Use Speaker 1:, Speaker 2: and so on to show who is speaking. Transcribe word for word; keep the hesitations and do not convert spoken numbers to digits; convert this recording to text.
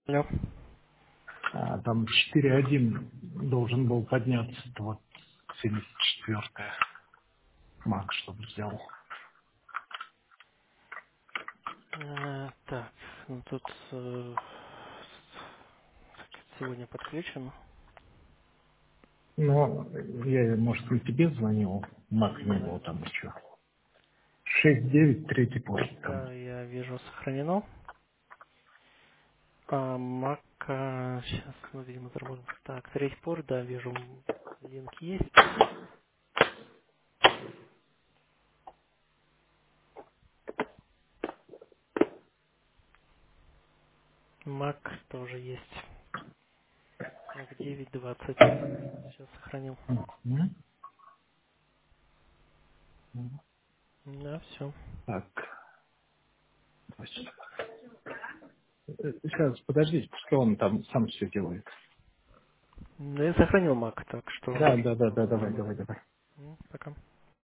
Speaker 1: Алло.
Speaker 2: А, там четыре один должен был подняться, это вот семьдесят четыре Мак, чтобы сделал.
Speaker 1: Э, так, ну тут э, сегодня подключен.
Speaker 2: Но я, может, и тебе звонил, Мак не
Speaker 1: Да,
Speaker 2: был там еще. шесть девять третий пост там.
Speaker 1: да, я вижу сохранено. А Mac, сейчас, ну, видимо, заработал. Так, третий порт, да, вижу, м, линк есть. Mac тоже есть. Mac девять двадцать. Сейчас сохранил.
Speaker 2: Мгм. Мгм.
Speaker 1: Да, все.
Speaker 2: Так, сейчас, подождите, пускай он там сам все делает.
Speaker 1: Да, я сохранил Mac, так что
Speaker 2: Да, да, да, да, давай, давай, давай.